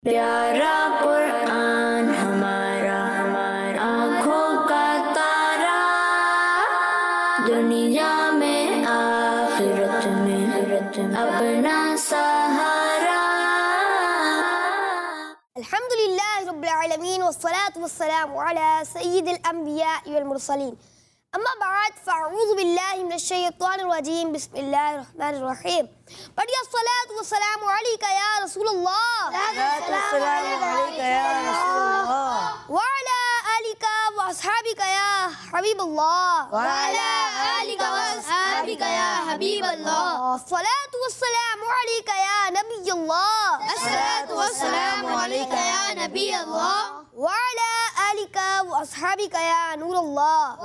پیارا قرآن ہمارا آنکھوں کا تارا، دنیا میں آخرت میں اپنا سہارا۔ الحمدللہ رب العالمین والصلاة والسلام علی سید الانبیاء والمرسلین، اما بعد فاعوذ باللہ من الشیطان الرجیم، بسم اللہ الرحمن الرحیم۔ پڑھیے الصلاة والسلام علیکہ یا رسول اللہ، وعلی آلکہ واصحابکہ یا حبیب اللہ، الصلاة والسلام علیکہ یا نبی اللہ، وعلی آلکہ واصحابکہ یا نور اللہ،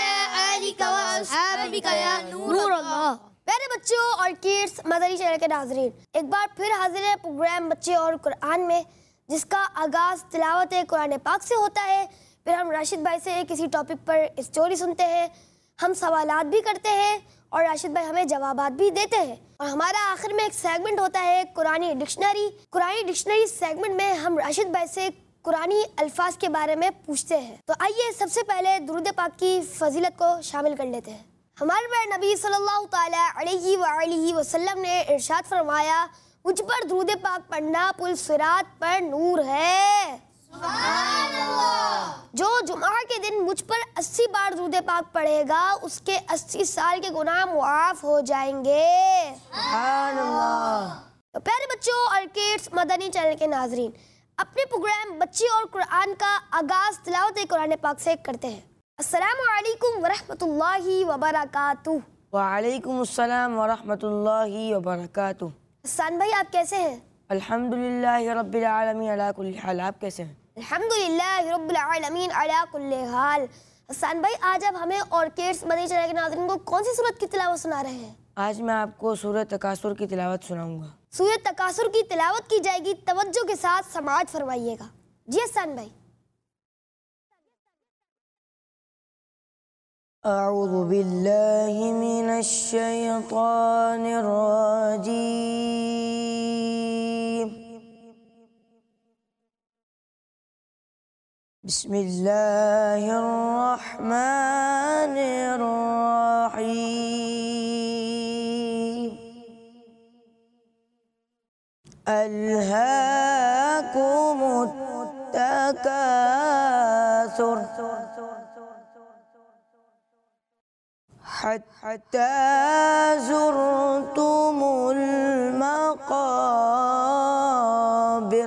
پیارے بچوں اور کڈس مدنی چینل کے ناظرین، ایک بار پھر حاضر ہے پروگرام بچے اور قرآن میں، جس کا آغاز تلاوت قرآن پاک سے ہوتا ہے۔ پھر ہم راشد بھائی سے کسی ٹاپک پر اسٹوری سنتے ہیں، ہم سوالات بھی کرتے ہیں اور راشد بھائی ہمیں جوابات بھی دیتے ہیں، اور ہمارا آخر میں ایک سیگمنٹ ہوتا ہے قرآنی ڈکشنری سیگمنٹ میں ہم راشد بھائی سے قرآنی الفاظ کے بارے میں پوچھتے ہیں۔ تو آئیے سب سے پہلے درود پاک کی فضیلت کو شامل کر لیتے ہیں۔ ہمارے پیارے نبی صلی اللہ تعالیٰ علیہ وآلہ وسلم نے ارشاد فرمایا، مجھ پر درود پاک پڑھنا پل صراط پر نور ہے۔ سبحان اللہ۔ جو جمعہ کے دن مجھ پر 80 بار درود پاک پڑھے گا، اس کے 80 سال کے گناہ معاف ہو جائیں گے۔ سبحان اللہ۔ تو پیارے بچوں اور کڈس مدنی چینل کے ناظرین، اپنے پروگرام بچے اور قرآن کا آغاز تلاوت قرآن پاک سے کرتے ہیں۔ السلام علیکم ورحمۃ اللہ وبرکاتہ۔ وعلیکم السلام ورحمۃ اللہ وبرکاتہ۔ حسان بھائی آپ کیسے ہیں؟ الحمدللہ رب العالمین علی کل حال، آپ کیسے ہیں؟ الحمدللہ رب العالمین علی کل حال۔ حسان بھائی آج آپ ہمیں اور کڈس مدنی چینل کے ناظرین کو کون سی سورت کی تلاوت سنا رہے ہیں؟ آج میں آپ کو سورہ تکاثر کی تلاوت سناؤں گا۔ سورہ تکاثر کی تلاوت کی جائے گی، توجہ کے ساتھ سماعت فرمائیے گا۔ جی حسان بھائی۔ اعوذ باللہ من الشیطان الرجیم، بسم اللہ الرحمن الرحیم۔ الہاکم التکاثر حتی زرتم المقابر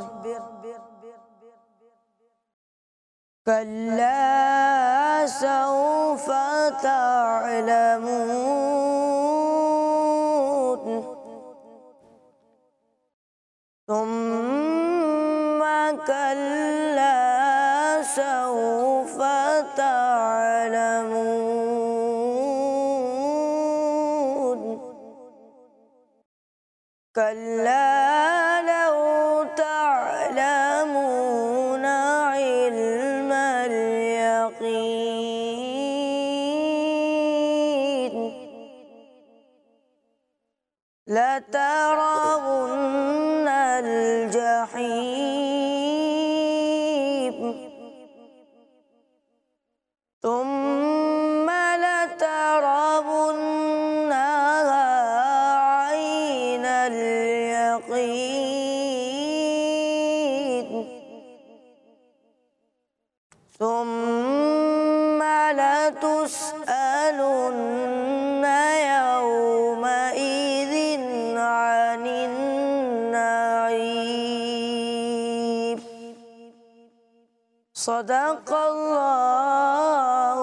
کلا سوف تعلمون ثم كلا سوف تعلمون كلا لو تعلمون علم اليقين لترون الجحيم ثم لترونها عين اليقين ثم لتسألن يومئذ عن النعيم۔ صدق اللہ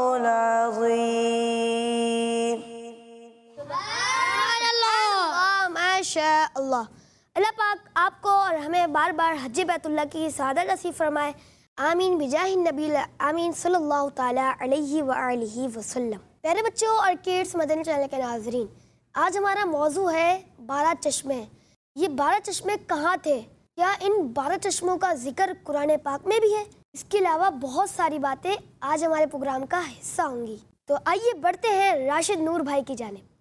العظیم۔ سبحان اللہ، ماشاء اللہ۔ اللہ پاک آپ کو اور ہمیں بار بار حج بیت اللہ کی سعادت نصیب فرمائے، آمین بجاہ النبی آمین صلی اللہ تعالیٰ علیہ وآلہ وسلم۔ پیارے بچوں اور کڈس مدنی چینل کے ناظرین، آج ہمارا موضوع ہے 12 چشمے۔ یہ 12 چشمے کہاں تھے؟ کیا ان 12 چشموں کا ذکر قرآن پاک میں بھی ہے؟ اس کے علاوہ بہت ساری باتیں آج ہمارے پروگرام کا حصہ ہوں گی۔ تو آئیے بڑھتے ہیں راشد نور بھائی کی جانب۔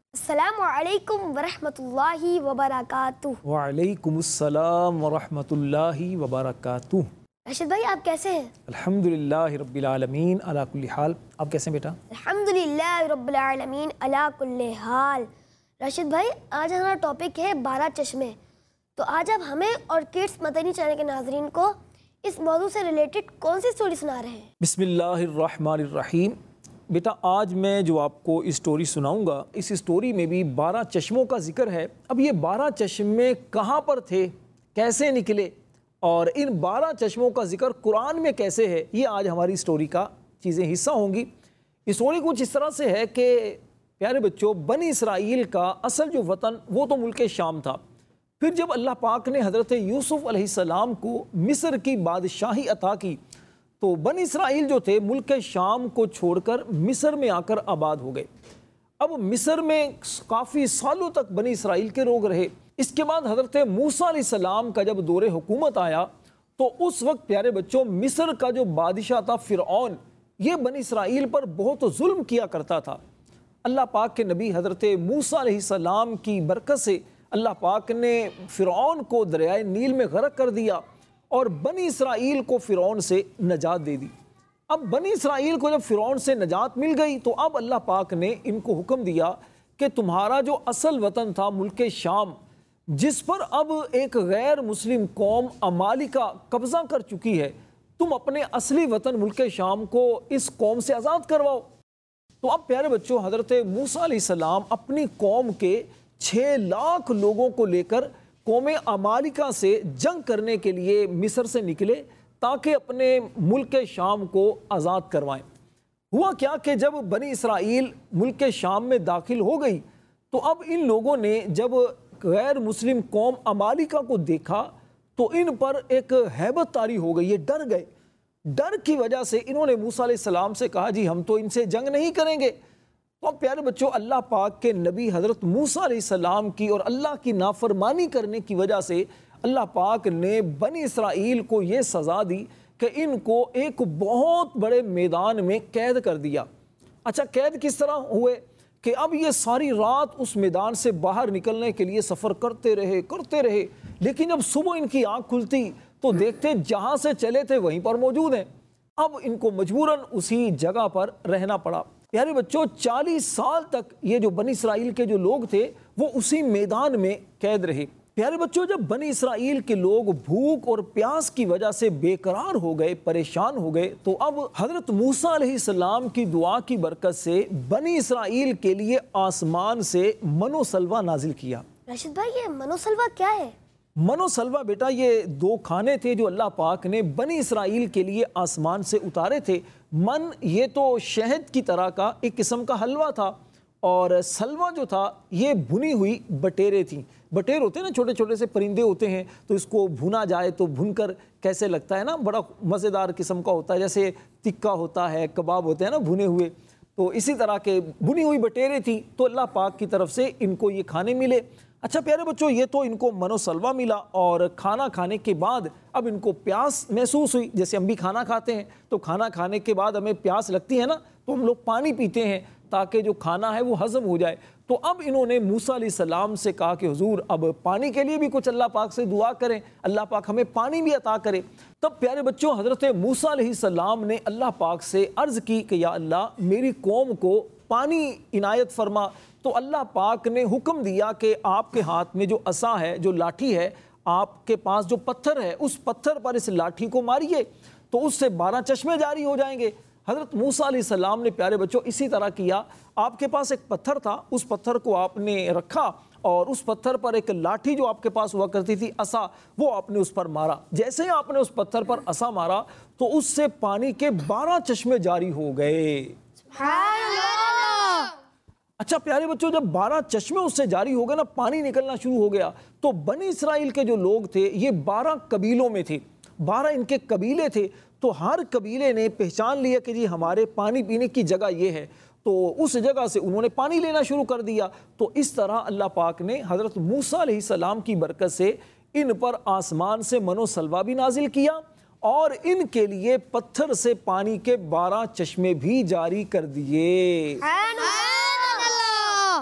السلام علیکم ورحمۃ اللہ وبرکاتہ۔ وعلیکم السلام ورحمۃ اللہ وبرکاتہ۔ راشد بھائی آپ کیسے ہیں؟ الحمدللہ رب العالمین علی کل حال۔ آپ کیسے ہیں بیٹا؟ الحمدللہ رب العالمین علی کل حال۔ راشد بھائی آج ہمارا ٹاپک ہے 12 چشمے، تو آج آپ ہمیں اور کڈس مدنی چینل کے ناظرین کو اس موضوع سے ریلیٹڈ کون سی سٹوری سنا رہے ہیں؟ بسم اللہ الرحمن الرحیم۔ بیٹا آج میں جو آپ کو اسٹوری سناؤں گا، اس اسٹوری میں بھی 12 چشموں کا ذکر ہے۔ اب یہ 12 چشمے کہاں پر تھے، کیسے نکلے، اور ان 12 چشموں کا ذکر قرآن میں کیسے ہے، یہ آج ہماری اسٹوری کا چیزیں حصہ ہوں گی۔ اسٹوری کچھ اس طرح سے ہے کہ پیارے بچوں، بنی اسرائیل کا اصل جو وطن وہ تو ملک شام تھا۔ پھر جب اللہ پاک نے حضرت یوسف علیہ السلام کو مصر کی بادشاہی عطا کی تو بنی اسرائیل جو تھے ملک شام کو چھوڑ کر مصر میں آ کر آباد ہو گئے۔ اب مصر میں کافی سالوں تک بنی اسرائیل کے لوگ رہے۔ اس کے بعد حضرت موسیٰ علیہ السلام کا جب دور حکومت آیا تو اس وقت پیارے بچوں مصر کا جو بادشاہ تھا فرعون، یہ بنی اسرائیل پر بہت ظلم کیا کرتا تھا۔ اللہ پاک کے نبی حضرت موسیٰ علیہ السلام کی برکت سے اللہ پاک نے فرعون کو دریائے نیل میں غرق کر دیا اور بنی اسرائیل کو فرعون سے نجات دے دی۔ اب بنی اسرائیل کو جب فرعون سے نجات مل گئی تو اب اللہ پاک نے ان کو حکم دیا کہ تمہارا جو اصل وطن تھا ملک شام، جس پر اب ایک غیر مسلم قوم عمالقہ قبضہ کر چکی ہے، تم اپنے اصلی وطن ملک شام کو اس قوم سے آزاد کرواؤ۔ تو اب پیارے بچوں حضرت موسیٰ علیہ السلام اپنی قوم کے 6 لاکھ لوگوں کو لے کر قوم عمالقہ سے جنگ کرنے کے لیے مصر سے نکلے تاکہ اپنے ملک شام کو آزاد کروائیں۔ ہوا کیا کہ جب بنی اسرائیل ملک شام میں داخل ہو گئی تو اب ان لوگوں نے جب غیر مسلم قوم عمالقہ کو دیکھا تو ان پر ایک ہیبت طاری ہو گئی، یہ ڈر گئے۔ ڈر کی وجہ سے انہوں نے موسیٰ علیہ السلام سے کہا جی ہم تو ان سے جنگ نہیں کریں گے۔ تو اب پیارے بچوں اللہ پاک کے نبی حضرت موسیٰ علیہ السلام کی اور اللہ کی نافرمانی کرنے کی وجہ سے اللہ پاک نے بنی اسرائیل کو یہ سزا دی کہ ان کو ایک بہت بڑے میدان میں قید کر دیا۔ اچھا قید کس طرح ہوئے کہ اب یہ ساری رات اس میدان سے باہر نکلنے کے لیے سفر کرتے رہے، لیکن جب صبح ان کی آنکھ کھلتی تو دیکھتے جہاں سے چلے تھے وہیں پر موجود ہیں۔ اب ان کو مجبوراً اسی جگہ پر رہنا پڑا۔ پیارے بچوں 40 سال تک یہ جو بنی اسرائیل کے جو لوگ تھے وہ اسی میدان میں قید رہے۔ پیارے بچوں جب بنی اسرائیل کے لوگ بھوک اور پیاس کی وجہ سے بے قرار ہو گئے، پریشان ہو گئے، تو اب حضرت موسیٰ علیہ السلام کی دعا کی برکت سے بنی اسرائیل کے لیے آسمان سے من و سلوہ نازل کیا۔ راشد بھائی یہ من و سلوہ کیا ہے؟ من و سلوہ بیٹا یہ 2 کھانے تھے جو اللہ پاک نے بنی اسرائیل کے لیے آسمان سے اتارے تھے۔ من یہ تو شہد کی طرح کا ایک قسم کا حلوہ تھا، اور سلوہ جو تھا یہ بھنی ہوئی بٹیرے تھیں۔ بٹیر ہوتے ہیں نا، چھوٹے چھوٹے سے پرندے ہوتے ہیں، تو اس کو بھنا جائے تو بھن کر کیسے لگتا ہے نا، بڑا مزیدار قسم کا ہوتا ہے، جیسے تکہ ہوتا ہے، کباب ہوتے ہیں نا بھنے ہوئے، تو اسی طرح کے بھنی ہوئی بٹیرے تھیں۔ تو اللہ پاک کی طرف سے ان کو یہ کھانے ملے۔ اچھا پیارے بچوں یہ تو ان کو من و سلوہ ملا، اور کھانا کھانے کے بعد اب ان کو پیاس محسوس ہوئی۔ جیسے ہم بھی کھانا کھاتے ہیں تو کھانا کھانے کے بعد ہمیں پیاس لگتی ہے نا، تو ہم لوگ پانی پیتے ہیں تاکہ جو کھانا ہے وہ ہضم ہو جائے۔ تو اب انہوں نے موسیٰ علیہ السلام سے کہا کہ حضور اب پانی کے لیے بھی کچھ اللہ پاک سے دعا کریں، اللہ پاک ہمیں پانی بھی عطا کرے۔ تب پیارے بچوں حضرت موسیٰ علیہ السلام نے اللہ پاک سے عرض کی کہ یا اللہ میری قوم کو پانی عنایت فرما۔ تو اللہ پاک نے حکم دیا کہ آپ کے ہاتھ میں جو عصا ہے، جو لاٹھی ہے، آپ کے پاس جو پتھر ہے اس پتھر پر اس لاٹھی کو ماریے تو اس سے 12 چشمے جاری ہو جائیں گے۔ حضرت موسیٰ علیہ السلام نے پیارے بچوں اسی طرح کیا۔ آپ کے پاس ایک پتھر تھا، اس پتھر کو آپ نے رکھا اور اس پتھر پر ایک لاٹھی جو آپ کے پاس ہوا کرتی تھی عصا، وہ آپ نے اس پر مارا۔ جیسے ہی آپ نے اس پتھر پر عصا مارا تو اس سے پانی کے 12 چشمے جاری ہو گئے۔ سبحان اللہ۔ اچھا پیارے بچوں جب 12 چشمے اس سے جاری ہو گئے نا، پانی نکلنا شروع ہو گیا، تو بنی اسرائیل کے جو لوگ تھے یہ 12 قبیلوں میں تھے، 12 ان کے قبیلے تھے، تو ہر قبیلے نے پہچان لیا کہ جی ہمارے پانی پینے کی جگہ یہ ہے، تو اس جگہ سے انہوں نے پانی لینا شروع کر دیا۔ تو اس طرح اللہ پاک نے حضرت موسیٰ علیہ السلام کی برکت سے ان پر آسمان سے من و سلوہ بھی نازل کیا اور ان کے لیے پتھر سے پانی کے 12 چشمے بھی جاری کر دیے۔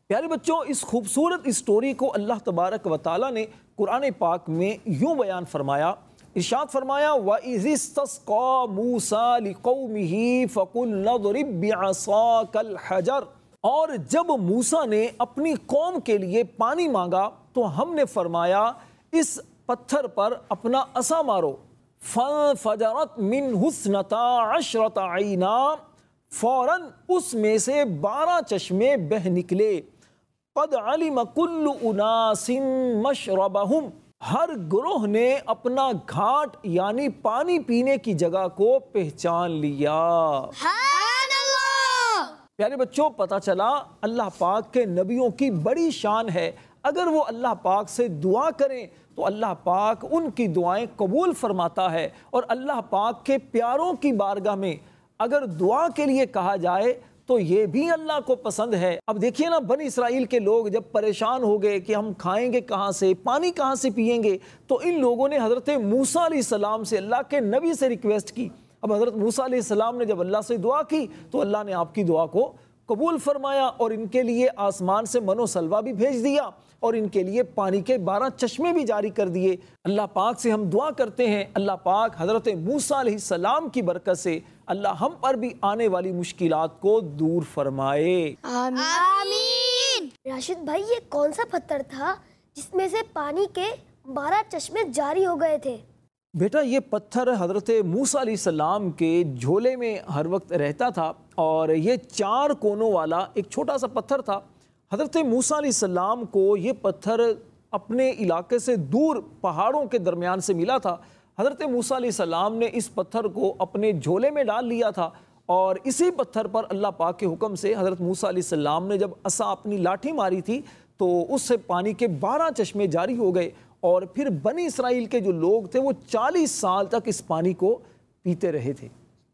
پیارے بچوں، اس خوبصورت اسٹوری کو اللہ تبارک و تعالیٰ نے قرآن پاک میں یوں بیان فرمایا، ارشاد فرمایا وَإِذِ اسْتَسْقَىٰ مُوسَىٰ لِقَوْمِهِ فَقُلْنَا اضْرِب بِّعَصَاكَ الْحَجَرَ، اور جب موسیٰ نے اپنی قوم کے لیے پانی مانگا تو ہم نے فرمایا اس پتھر پر اپنا عصا مارو، فَانْفَجَرَتْ مِنْهُ اثْنَتَا عَشْرَةَ عَيْنًا، فوراً اس میں سے 12 چشمے بہہ نکلے، قَدْ عَلِمَ كُلُّ أُنَاسٍ مَشْرَبَهُمْ، ہر گروہ نے اپنا گھاٹ یعنی پانی پینے کی جگہ کو پہچان لیا۔ سبحان اللہ۔ پیارے بچوں، پتہ چلا اللہ پاک کے نبیوں کی بڑی شان ہے، اگر وہ اللہ پاک سے دعا کریں تو اللہ پاک ان کی دعائیں قبول فرماتا ہے، اور اللہ پاک کے پیاروں کی بارگاہ میں اگر دعا کے لیے کہا جائے تو یہ بھی اللہ کو پسند ہے۔ اب دیکھیے نا، بنی اسرائیل کے لوگ جب پریشان ہو گئے کہ ہم کھائیں گے کہاں سے، پانی کہاں سے پئیں گے، تو ان لوگوں نے حضرت موسیٰ علیہ السلام سے، اللہ کے نبی سے ریکویسٹ کی۔ اب حضرت موسیٰ علیہ السلام نے جب اللہ سے دعا کی تو اللہ نے آپ کی دعا کو قبول فرمایا اور ان کے لیے آسمان سے من و سلوہ بھی بھیج دیا اور ان کے لیے پانی کے 12 چشمے بھی جاری کر دیے۔ اللہ پاک سے ہم دعا کرتے ہیں اللہ پاک حضرت موسیٰ علیہ السلام کی برکت سے اللہ ہم پر بھی آنے والی مشکلات کو دور فرمائے، آمین۔ راشد بھائی، یہ کون سا پتھر تھا جس میں سے پانی کے 12 چشمے جاری ہو گئے تھے؟ بیٹا، یہ پتھر حضرت موسیٰ علیہ السلام کے جھولے میں ہر وقت رہتا تھا، اور یہ 4 کونوں والا ایک چھوٹا سا پتھر تھا۔ حضرت موسیٰ علیہ السلام کو یہ پتھر اپنے علاقے سے دور پہاڑوں کے درمیان سے ملا تھا۔ حضرت موسیٰ علیہ السلام نے اس پتھر کو اپنے جھولے میں ڈال لیا تھا، اور اسی پتھر پر اللہ پاک کے حکم سے حضرت موسیٰ علیہ السلام نے جب عصا اپنی لاٹھی ماری تھی تو اس سے پانی کے 12 چشمے جاری ہو گئے، اور پھر بنی اسرائیل کے جو لوگ تھے وہ 40 سال تک اس پانی کو پیتے رہے تھے۔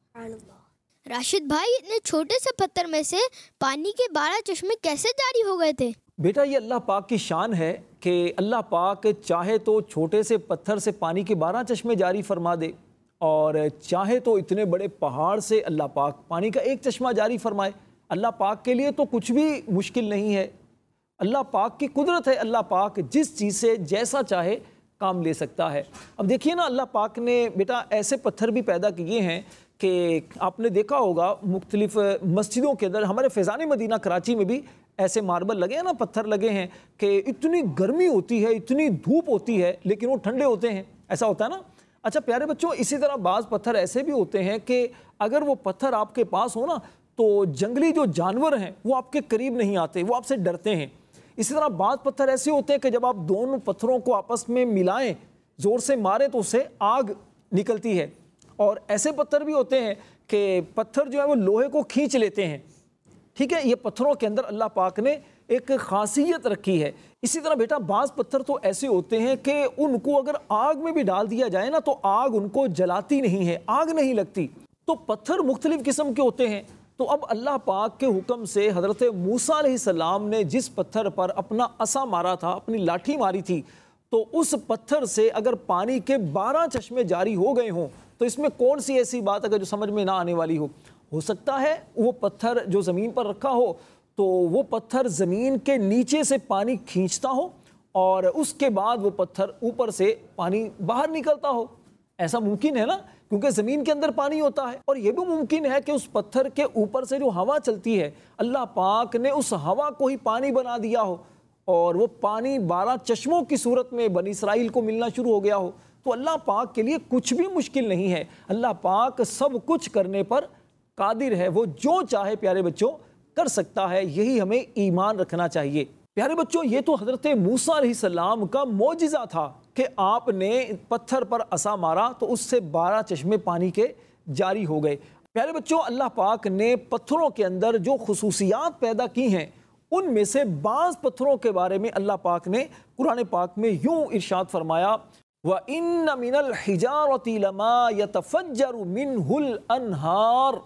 راشد بھائی، اتنے چھوٹے سے پتھر میں سے پانی کے 12 چشمے کیسے جاری ہو گئے تھے؟ بیٹا، یہ اللہ پاک کی شان ہے کہ اللہ پاک چاہے تو چھوٹے سے پتھر سے پانی کے 12 چشمے جاری فرما دے، اور چاہے تو اتنے بڑے پہاڑ سے اللہ پاک پانی کا 1 چشمہ جاری فرمائے۔ اللہ پاک کے لیے تو کچھ بھی مشکل نہیں ہے، اللہ پاک کی قدرت ہے، اللہ پاک جس چیز سے جیسا چاہے کام لے سکتا ہے۔ اب دیکھیے نا، اللہ پاک نے بیٹا ایسے پتھر بھی پیدا کیے ہیں کہ آپ نے دیکھا ہوگا مختلف مسجدوں کے اندر، ہمارے فیضان مدینہ کراچی میں بھی ایسے ماربل لگے ہیں نا، پتھر لگے ہیں کہ اتنی گرمی ہوتی ہے، اتنی دھوپ ہوتی ہے، لیکن وہ ٹھنڈے ہوتے ہیں، ایسا ہوتا ہے نا۔ اچھا پیارے بچوں، اسی طرح بعض پتھر ایسے بھی ہوتے ہیں کہ اگر وہ پتھر آپ کے پاس ہو نا تو جنگلی جو جانور ہیں وہ آپ کے قریب نہیں آتے، وہ آپ سے ڈرتے ہیں۔ اسی طرح بعض پتھر ایسے ہوتے ہیں کہ جب آپ دونوں پتھروں کو آپس میں ملائیں، زور سے ماریں تو اس سے آگ نکلتی ہے، اور ایسے پتھر بھی ہوتے ہیں کہ پتھر جو ہے وہ لوہے کو کھینچ لیتے ہیں۔ ٹھیک ہے، یہ پتھروں کے اندر اللہ پاک نے ایک خاصیت رکھی ہے۔ اسی طرح بیٹا بعض پتھر تو ایسے ہوتے ہیں کہ ان کو اگر آگ میں بھی ڈال دیا جائے نا تو آگ ان کو جلاتی نہیں ہے، آگ نہیں لگتی۔ تو پتھر مختلف قسم کے ہوتے ہیں۔ تو اب اللہ پاک کے حکم سے حضرت موسیٰ علیہ السلام نے جس پتھر پر اپنا عصا مارا تھا، اپنی لاٹھی ماری تھی، تو اس پتھر سے اگر پانی کے 12 چشمے جاری ہو گئے ہوں تو اس میں کون سی ایسی بات اگر جو سمجھ میں نہ آنے والی ہو سکتا ہے وہ پتھر جو زمین پر رکھا ہو تو وہ پتھر زمین کے نیچے سے پانی کھینچتا ہو اور اس کے بعد وہ پتھر اوپر سے پانی باہر نکلتا ہو۔ ایسا ممکن ہے نا، کیونکہ زمین کے اندر پانی ہوتا ہے۔ اور یہ بھی ممکن ہے کہ اس پتھر کے اوپر سے جو ہوا چلتی ہے اللہ پاک نے اس ہوا کو ہی پانی بنا دیا ہو اور وہ پانی 12 چشموں کی صورت میں بنی اسرائیل کو ملنا شروع ہو گیا ہو۔ تو اللہ پاک کے لیے کچھ بھی مشکل نہیں ہے، اللہ پاک سب کچھ کرنے پر قادر ہے، وہ جو چاہے پیارے بچوں کر سکتا ہے۔ یہی ہمیں ایمان رکھنا چاہیے۔ پیارے بچوں، یہ تو حضرت موسیٰ علیہ السلام کا معجزہ تھا کہ آپ نے پتھر پر عصا مارا تو اس سے 12 چشمے پانی کے جاری ہو گئے۔ پیارے بچوں، اللہ پاک نے پتھروں کے اندر جو خصوصیات پیدا کی ہیں ان میں سے بعض پتھروں کے بارے میں اللہ پاک نے قرآن پاک میں یوں ارشاد فرمایا، وَإِنَّ مِنَ الْحِجَارَةِ لَمَا يَتَفَجَّرُ مِنْهُ الْأَنْهَارُ،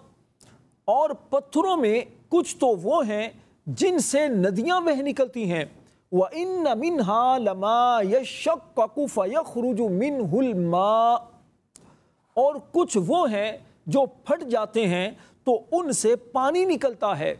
اور پتھروں میں کچھ تو وہ ہیں جن سے ندیاں بہ نکلتی ہیں، وَإِنَّ مِنْهَا لَمَا يَشَّقَّقُ فَيَخْرُجُ مِنْهُ الْمَاءُ، اور کچھ وہ ہیں جو پھٹ جاتے ہیں تو ان سے پانی نکلتا ہے،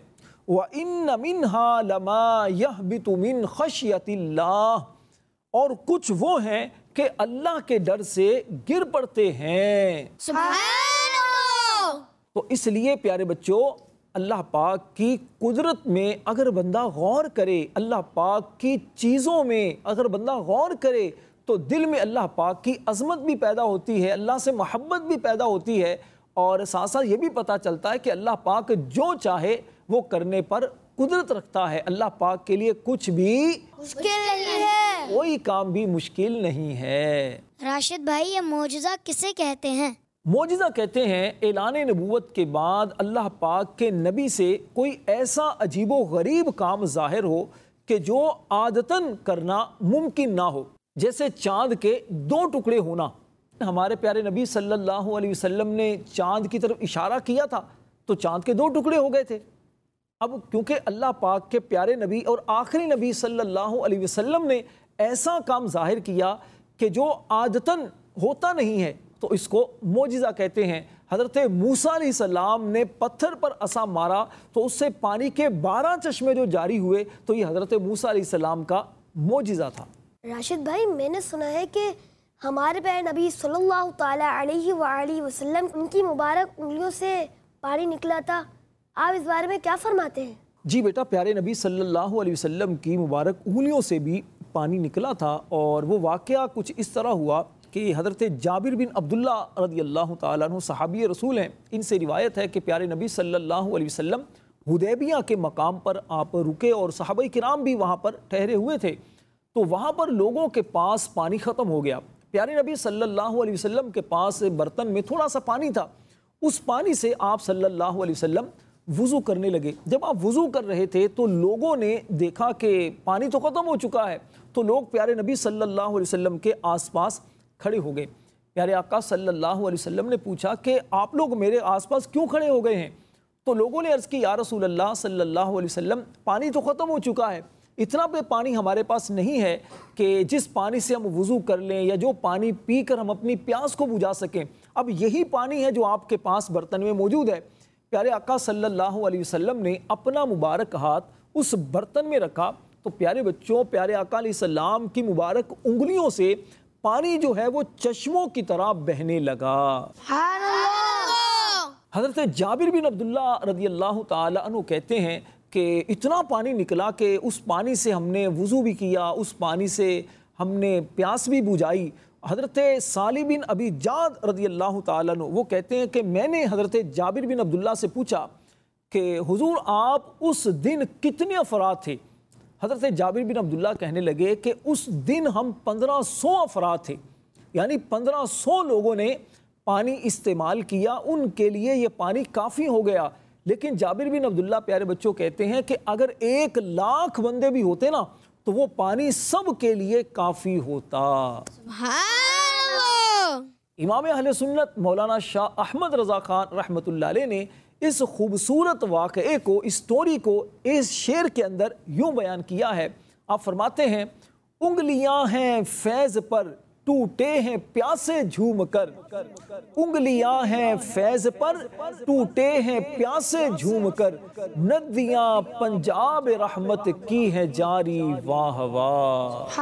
وَإِنَّ مِنْهَا لَمَا يَهْبِطُ مِنْ خَشْيَةِ اللَّهِ، اور کچھ وہ ہیں کہ اللہ کے ڈر سے گر پڑتے ہیں۔ سبحان اللہ۔ تو اس لیے پیارے بچوں، اللہ پاک کی قدرت میں اگر بندہ غور کرے، اللہ پاک کی چیزوں میں اگر بندہ غور کرے تو دل میں اللہ پاک کی عظمت بھی پیدا ہوتی ہے، اللہ سے محبت بھی پیدا ہوتی ہے، اور ساتھ ساتھ یہ بھی پتہ چلتا ہے کہ اللہ پاک جو چاہے وہ کرنے پر قدرت رکھتا ہے۔ اللہ پاک کے لیے کچھ بھی مشکل نہیں ہے، کوئی کام بھی مشکل نہیں ہے۔ راشد بھائی، یہ معجزہ کسے کہتے ہیں؟ معجزہ کہتے ہیں اعلان نبوت کے بعد اللہ پاک کے نبی سے کوئی ایسا عجیب و غریب کام ظاہر ہو کہ جو عادتاً کرنا ممکن نہ ہو، جیسے چاند کے دو ٹکڑے ہونا۔ ہمارے پیارے نبی صلی اللہ علیہ وسلم نے چاند کی طرف اشارہ کیا تھا تو چاند کے دو ٹکڑے ہو گئے تھے۔ اب کیونکہ اللہ پاک کے پیارے نبی اور آخری نبی صلی اللہ علیہ وسلم نے ایسا کام ظاہر کیا کہ جو عادتاً ہوتا نہیں ہے تو اس کو معجزہ کہتے ہیں۔ حضرت موسیٰ علیہ السلام نے پتھر پر عصا مارا تو اس سے پانی کے 12 چشمے جو جاری ہوئے، تو یہ حضرت موسیٰ علیہ السلام کا معجزہ تھا۔ راشد بھائی، میں نے سنا ہے کہ ہمارے پیارے نبی صلی اللہ تعالیٰ علیہ وآلہ وسلم ان کی مبارک انگلیوں سے پانی نکلا تھا، آپ اس بارے میں کیا فرماتے ہیں؟ جی بیٹا، پیارے نبی صلی اللہ علیہ وسلم کی مبارک انگلیوں سے بھی پانی نکلا تھا، اور وہ واقعہ کچھ اس طرح ہوا کہ حضرت جابر بن عبداللہ رضی اللہ تعالیٰ عنہ صحابی رسول ہیں، ان سے روایت ہے کہ پیارے نبی صلی اللہ علیہ وسلم حدیبیہ کے مقام پر آپ رکے اور صحابہ کرام بھی وہاں پر ٹھہرے ہوئے تھے، تو وہاں پر لوگوں کے پاس پانی ختم ہو گیا۔ پیارے نبی صلی اللہ علیہ وسلم کے پاس برتن میں تھوڑا سا پانی تھا، اس پانی سے آپ صلی اللہ علیہ وسلم وضو کرنے لگے۔ جب آپ وضو کر رہے تھے تو لوگوں نے دیکھا کہ پانی تو ختم ہو چکا ہے، تو لوگ پیارے نبی صلی اللہ علیہ وسلم کے آس پاس کھڑے ہو گئے۔ پیارے آقا صلی اللہ علیہ وسلم نے پوچھا کہ آپ لوگ میرے آس پاس کیوں کھڑے ہو گئے ہیں؟ تو لوگوں نے عرض کی، یا رسول اللہ صلی اللہ علیہ وسلم، پانی تو ختم ہو چکا ہے، اتنا پہ پانی ہمارے پاس نہیں ہے کہ جس پانی سے ہم وضو کر لیں یا جو پانی پی کر ہم اپنی پیاس کو بجھا سکیں، اب یہی پانی ہے جو آپ کے پاس برتن میں موجود ہے۔ پیارے آقا صلی اللہ علیہ وسلم نے اپنا مبارک ہاتھ اس برتن میں رکھا تو پیارے بچوں، پیارے آقا علیہ السلام کی مبارک انگلیوں سے پانی جو ہے وہ چشموں کی طرح بہنے لگا۔ حضرت جابر بن عبداللہ رضی اللہ تعالی عنہ کہتے ہیں کہ اتنا پانی نکلا کہ اس پانی سے ہم نے وضو بھی کیا، اس پانی سے ہم نے پیاس بھی بجھائی۔ حضرت صالح بن ابی جعد رضی اللہ تعالیٰ عنہ وہ کہتے ہیں کہ میں نے حضرت جابر بن عبداللہ سے پوچھا کہ حضور آپ اس دن کتنے افراد تھے؟ حضرت جابر بن عبداللہ کہنے لگے کہ اس دن ہم 1500 افراد تھے، یعنی 1500 لوگوں نے پانی استعمال کیا، ان کے لیے یہ پانی کافی ہو گیا۔ لیکن جابر بن عبداللہ پیارے بچوں کہتے ہیں کہ اگر 1,00,000 بندے بھی ہوتے نا تو وہ پانی سب کے لیے کافی ہوتا۔ سبحان اللہ۔ امام اہل سنت مولانا شاہ احمد رضا خان رحمۃ اللہ علیہ نے اس خوبصورت واقعے کو، اس سٹوری کو اس شعر کے اندر یوں بیان کیا ہے۔ آپ فرماتے ہیں، انگلیاں ہیں فیض پر ٹوٹے ہیں پیاسے جھوم کر، انگلیاں ہیں فیض پر ٹوٹے ہیں پیاسے جھوم کر، ندیاں پنجاب رحمت کی ہے جاری واہ واہ۔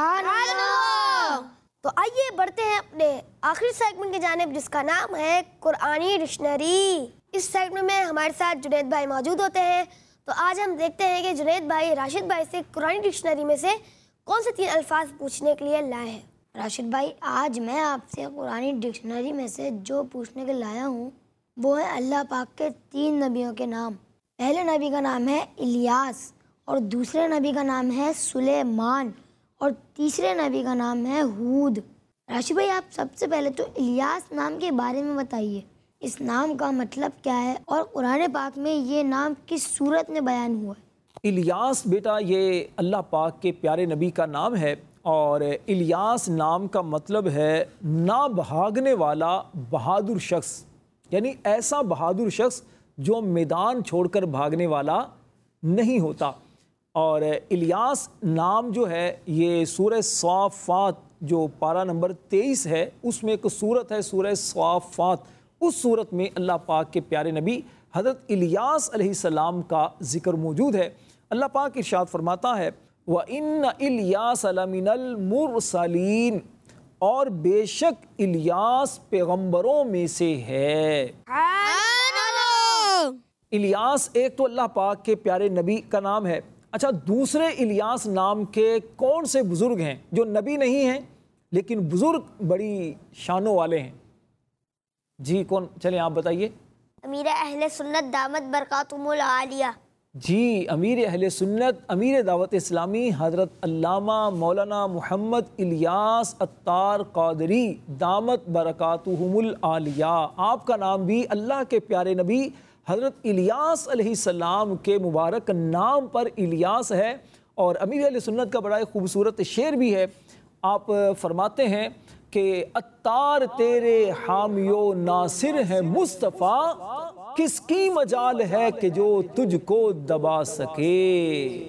تو آئیے بڑھتے ہیں اپنے آخری سیگمنٹ کی جانب، جس کا نام ہے قرآنی ڈکشنری۔ اس سیگمنٹ میں ہمارے ساتھ جنید بھائی موجود ہوتے ہیں، تو آج ہم دیکھتے ہیں کہ جنید بھائی راشد بھائی سے قرآنی ڈکشنری میں سے کون سے 3 الفاظ پوچھنے کے لیے لائے ہیں۔ راشد بھائی، آج میں آپ سے قرآنی ڈکشنری میں سے جو پوچھنے کے لایا ہوں وہ ہے اللہ پاک کے 3 نبیوں کے نام۔ پہلے نبی کا نام ہے الیاس، اور دوسرے نبی کا نام ہے سلیمان، اور تیسرے نبی کا نام ہے ہود۔ راشد بھائی، آپ سب سے پہلے تو الیاس نام کے بارے میں بتائیے، اس نام کا مطلب کیا ہے اور قرآن پاک میں یہ نام کس صورت میں بیان ہوا ہے؟ الیاس بیٹا یہ اللہ پاک کے پیارے نبی کا نام ہے، اور الیاس نام کا مطلب ہے نہ بھاگنے والا بہادر شخص، یعنی ایسا بہادر شخص جو میدان چھوڑ کر بھاگنے والا نہیں ہوتا۔ اور الیاس نام جو ہے یہ سورہ صافات جو پارہ نمبر 23 ہے، اس میں ایک سورت ہے سورہ صافات، اس سورت میں اللہ پاک کے پیارے نبی حضرت الیاس علیہ السلام کا ذکر موجود ہے۔ اللہ پاک ارشاد فرماتا ہے وَإِنَّ إِلْيَاسَ لَمِنَ الْمُرْسَلِينَ، اور بے شک الیاس پیغمبروں میں سے ہے۔ الیاس ایک تو اللہ پاک کے پیارے نبی کا نام ہے، اچھا دوسرے الیاس نام کے کون سے بزرگ ہیں جو نبی نہیں ہیں لیکن بزرگ بڑی شانوں والے ہیں؟ جی کون، چلیں آپ بتائیے۔ امیر اہل سنت دامت برکاتہم العالیہ۔ جی امیر اہل سنت، امیر دعوت اسلامی حضرت علامہ مولانا محمد الیاس عطار قادری دامت برکاتہم العالیہ، آپ کا نام بھی اللہ کے پیارے نبی حضرت الیاس علیہ السلام کے مبارک نام پر الیاس ہے۔ اور امیر اہل سنت کا بڑا خوبصورت شعر بھی ہے، آپ فرماتے ہیں کہ عطار تیرے حامی و ناصر ہے مصطفیٰ، کس کی مجال ہے کہ جو تجھ کو دبا سکے۔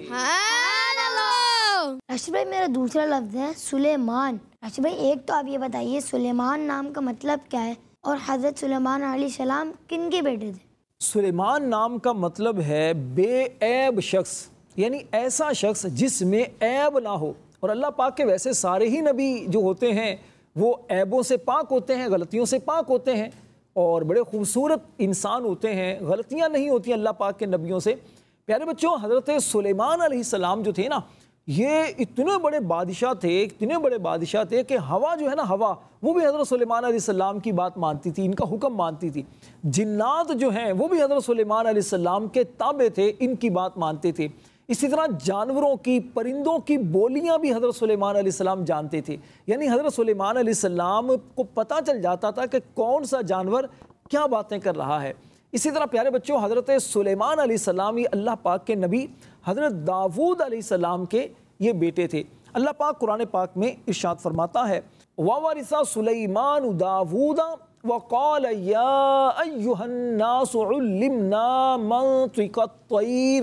راشد بھائی میرا دوسرا لفظ ہے سلیمان۔ راشد بھائی ایک تو آپ یہ بتائیے سلیمان نام کا مطلب کیا ہے، اور حضرت سلیمان علیہ السلام کن کے بیٹے تھے؟ سلیمان نام کا مطلب ہے بے عیب شخص، یعنی ایسا شخص جس میں عیب نہ ہو۔ اور اللہ پاک کے ویسے سارے ہی نبی جو ہوتے ہیں وہ عیبوں سے پاک ہوتے ہیں، غلطیوں سے پاک ہوتے ہیں، اور بڑے خوبصورت انسان ہوتے ہیں، غلطیاں نہیں ہوتی اللہ پاک کے نبیوں سے۔ پیارے بچوں، حضرت سلیمان علیہ السلام جو تھے نا، یہ اتنے بڑے بادشاہ تھے کہ ہوا جو ہے نا، ہوا وہ بھی حضرت سلیمان علیہ السلام کی بات مانتی تھی، ان کا حکم مانتی تھی۔ جنات جو ہیں وہ بھی حضرت سلیمان علیہ السلام کے تابع تھے، ان کی بات مانتے تھے۔ اسی طرح جانوروں کی، پرندوں کی بولیاں بھی حضرت سلیمان علیہ السلام جانتے تھے، یعنی حضرت سلیمان علیہ السلام کو پتہ چل جاتا تھا کہ کون سا جانور کیا باتیں کر رہا ہے۔ اسی طرح پیارے بچوں، حضرت سلیمان علیہ السلام یہ اللہ پاک کے نبی حضرت داود علیہ السلام کے یہ بیٹے تھے۔ اللہ پاک قرآن پاک میں ارشاد فرماتا ہے وَوَرِثَ سُلَيْمَانُ دَاوُودَ وَقَالَ يَا أَيُّهَا النَّاسُ عُلِّمْنَا مَنطِقَ الطَّيْرِ،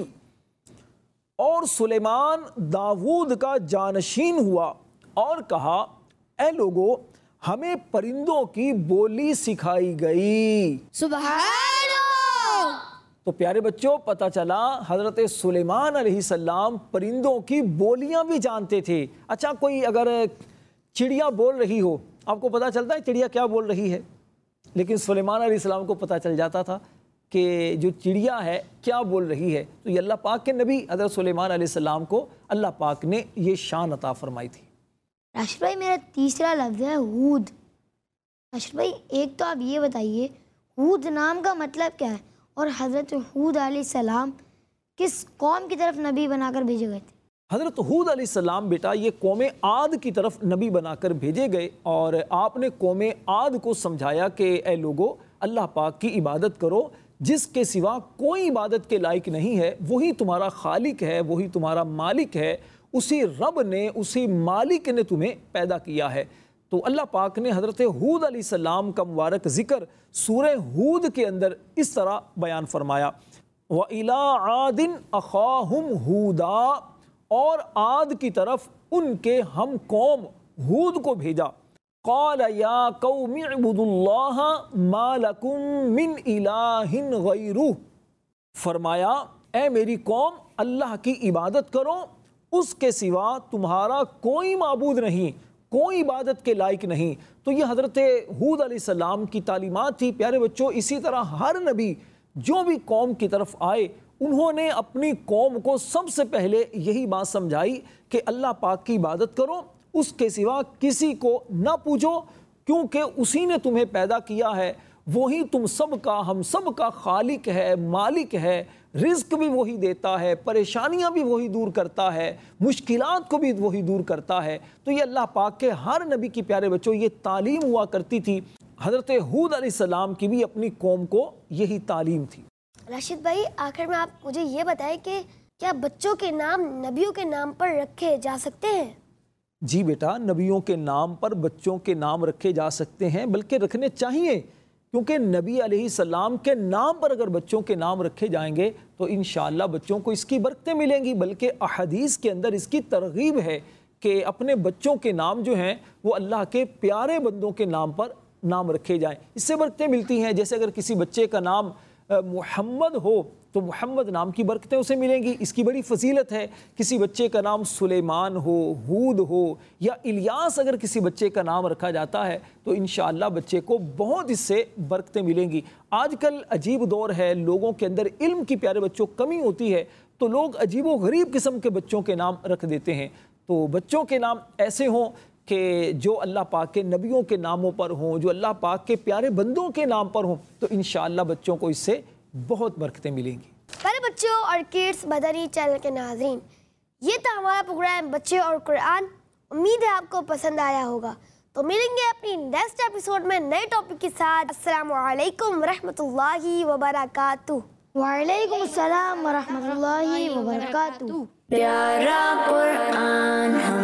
اور سلیمان داود کا جانشین ہوا اور کہا اے لوگو ہمیں پرندوں کی بولی سکھائی گئی۔ سبحان اللہ۔ تو پیارے بچوں پتہ چلا حضرت سلیمان علیہ السلام پرندوں کی بولیاں بھی جانتے تھے۔ اچھا کوئی اگر چڑیا بول رہی ہو، آپ کو پتہ چلتا ہے چڑیا کیا بول رہی ہے، لیکن سلیمان علیہ السلام کو پتہ چل جاتا تھا کہ جو چڑیا ہے کیا بول رہی ہے۔ تو یہ اللہ پاک کے نبی حضرت سلیمان علیہ السلام کو اللہ پاک نے یہ شان عطا فرمائی تھی۔ راشد بھائی میرا تیسرا لفظ ہے ہود۔ راشد بھائی ایک تو آپ یہ بتائیے ہود نام کا مطلب کیا ہے، اور حضرت ہود علیہ السلام کس قوم کی طرف نبی بنا کر بھیجے گئے تھے؟ حضرت ہود علیہ السلام بیٹا یہ قوم عاد کی طرف نبی بنا کر بھیجے گئے، اور آپ نے قوم عاد کو سمجھایا کہ اے لوگو اللہ پاک کی عبادت کرو، جس کے سوا کوئی عبادت کے لائق نہیں ہے، وہی تمہارا خالق ہے، وہی تمہارا مالک ہے، اسی رب نے، اسی مالک نے تمہیں پیدا کیا ہے۔ تو اللہ پاک نے حضرت ہود علیہ السلام کا مبارک ذکر سورہ ہود کے اندر اس طرح بیان فرمایا وَإِلَىٰ عَادٍ أَخَاهُمْ هُودًا، اور عاد کی طرف ان کے ہم قوم ہود کو بھیجا۔ قَالَ يَا قَوْمِ اعْبُدُوا اللَّهَ مَا لَكُم مِّنْ إِلَٰهٍ غَيْرُهُ، فرمایا اے میری قوم اللہ کی عبادت کرو، اس کے سوا تمہارا کوئی معبود نہیں، کوئی عبادت کے لائق نہیں۔ تو یہ حضرت ہود علیہ السلام کی تعلیمات تھی۔ پیارے بچوں اسی طرح ہر نبی جو بھی قوم کی طرف آئے انہوں نے اپنی قوم کو سب سے پہلے یہی بات سمجھائی کہ اللہ پاک کی عبادت کرو، اس کے سوا کسی کو نہ پوچھو، کیونکہ اسی نے تمہیں پیدا کیا ہے، وہی تم سب کا، ہم سب کا خالق ہے، مالک ہے، رزق بھی وہی دیتا ہے، پریشانیاں بھی وہی دور کرتا ہے، مشکلات کو بھی وہی دور کرتا ہے۔ تو یہ اللہ پاک کے ہر نبی کی پیارے بچوں یہ تعلیم ہوا کرتی تھی۔ حضرت ہود علیہ السلام کی بھی اپنی قوم کو یہی تعلیم تھی۔ راشد بھائی آخر میں آپ مجھے یہ بتائیں کہ کیا بچوں کے نام نبیوں کے نام پر رکھے جا سکتے ہیں؟ جی بیٹا، نبیوں کے نام پر بچوں کے نام رکھے جا سکتے ہیں، بلکہ رکھنے چاہیے، کیونکہ نبی علیہ السلام کے نام پر اگر بچوں کے نام رکھے جائیں گے تو انشاءاللہ بچوں کو اس کی برکتیں ملیں گی، بلکہ احادیث کے اندر اس کی ترغیب ہے کہ اپنے بچوں کے نام جو ہیں وہ اللہ کے پیارے بندوں کے نام پر نام رکھے جائیں، اس سے برکتیں ملتی ہیں۔ جیسے اگر کسی بچے کا نام محمد ہو تو محمد نام کی برکتیں اسے ملیں گی، اس کی بڑی فضیلت ہے۔ کسی بچے کا نام سلیمان ہو، ہود ہو یا الیاس اگر کسی بچے کا نام رکھا جاتا ہے تو انشاءاللہ بچے کو بہت اس سے برکتیں ملیں گی۔ آج کل عجیب دور ہے، لوگوں کے اندر علم کی پیارے بچوں کمی ہوتی ہے تو لوگ عجیب و غریب قسم کے بچوں کے نام رکھ دیتے ہیں۔ تو بچوں کے نام ایسے ہوں کہ جو اللہ پاک کے نبیوں کے ناموں پر ہوں، جو اللہ پاک کے پیارے بندوں کے نام پر ہوں، تو انشاءاللہ بچوں کو اس سے بہت برکتیں ملیں گی۔ پیارے بچوں اور کڈس مدنی چینل کے ناظرین، یہ تھا ہمارا پروگرام بچے اور قرآن۔ امید ہے آپ کو پسند آیا ہوگا، تو ملیں گے اپنی نیکسٹ ایپیسوڈ میں نئے ٹاپک کے ساتھ۔ السلام علیکم ورحمۃ اللہ وبرکاتہ۔ وعلیکم السلام ورحمۃ اللہ وبرکاتہ۔ پیارا قرآن